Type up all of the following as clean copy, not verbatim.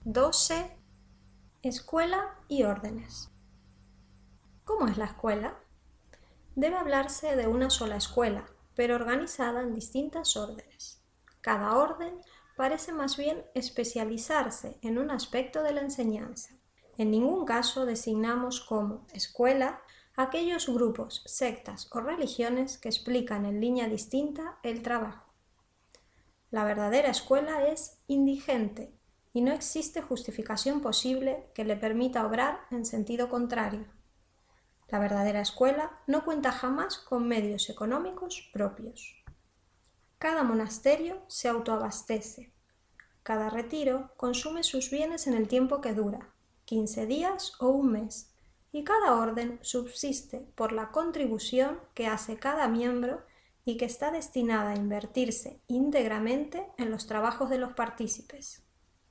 12. Escuela y órdenes. ¿Cómo es la escuela? Debe hablarse de una sola escuela, pero organizada en distintas órdenes. Cada orden parece más bien especializarse en un aspecto de la enseñanza. En ningún caso designamos como escuela aquellos grupos, sectas o religiones que explican en línea distinta el trabajo. La verdadera escuela es indigente y no existe justificación posible que le permita obrar en sentido contrario. La verdadera escuela no cuenta jamás con medios económicos propios. Cada monasterio se autoabastece. Cada retiro consume sus bienes en el tiempo que dura, 15 días o un mes, y cada orden subsiste por la contribución que hace cada miembro y que está destinada a invertirse íntegramente en los trabajos de los partícipes.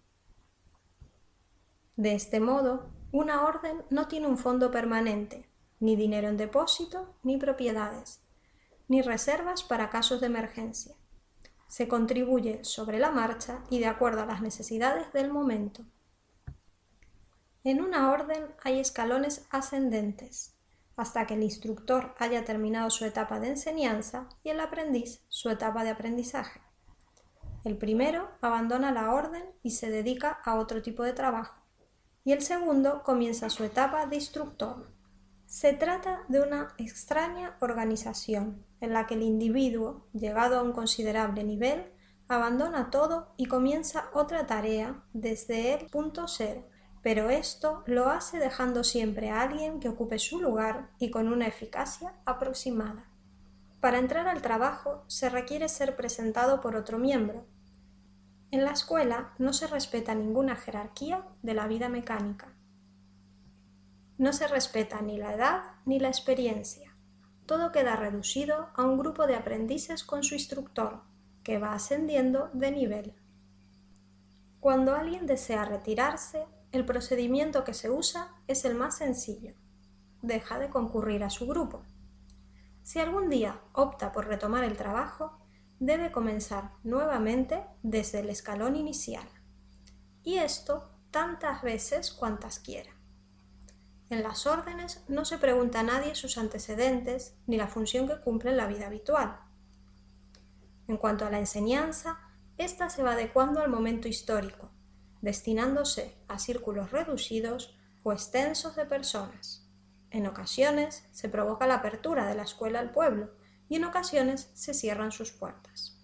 De este modo, una orden no tiene un fondo permanente, ni dinero en depósito, ni propiedades, ni reservas para casos de emergencia. Se contribuye sobre la marcha y de acuerdo a las necesidades del momento. En una orden hay escalones ascendentes, hasta que el instructor haya terminado su etapa de enseñanza y el aprendiz su etapa de aprendizaje. El primero abandona la orden y se dedica a otro tipo de trabajo, y el segundo comienza su etapa de instructor. Se trata de una extraña organización en la que el individuo, llegado a un considerable nivel, abandona todo y comienza otra tarea desde el punto cero, pero esto lo hace dejando siempre a alguien que ocupe su lugar y con una eficacia aproximada. Para entrar al trabajo se requiere ser presentado por otro miembro. En la escuela no se respeta ninguna jerarquía de la vida mecánica. No se respeta ni la edad ni la experiencia. Todo queda reducido a un grupo de aprendices con su instructor, que va ascendiendo de nivel. Cuando alguien desea retirarse, el procedimiento que se usa es el más sencillo. Deja de concurrir a su grupo. Si algún día opta por retomar el trabajo, debe comenzar nuevamente desde el escalón inicial. Y esto tantas veces cuantas quiera. En las órdenes no se pregunta a nadie sus antecedentes ni la función que cumple en la vida habitual. En cuanto a la enseñanza, ésta se va adecuando al momento histórico, destinándose a círculos reducidos o extensos de personas. En ocasiones se provoca la apertura de la escuela al pueblo y en ocasiones se cierran sus puertas.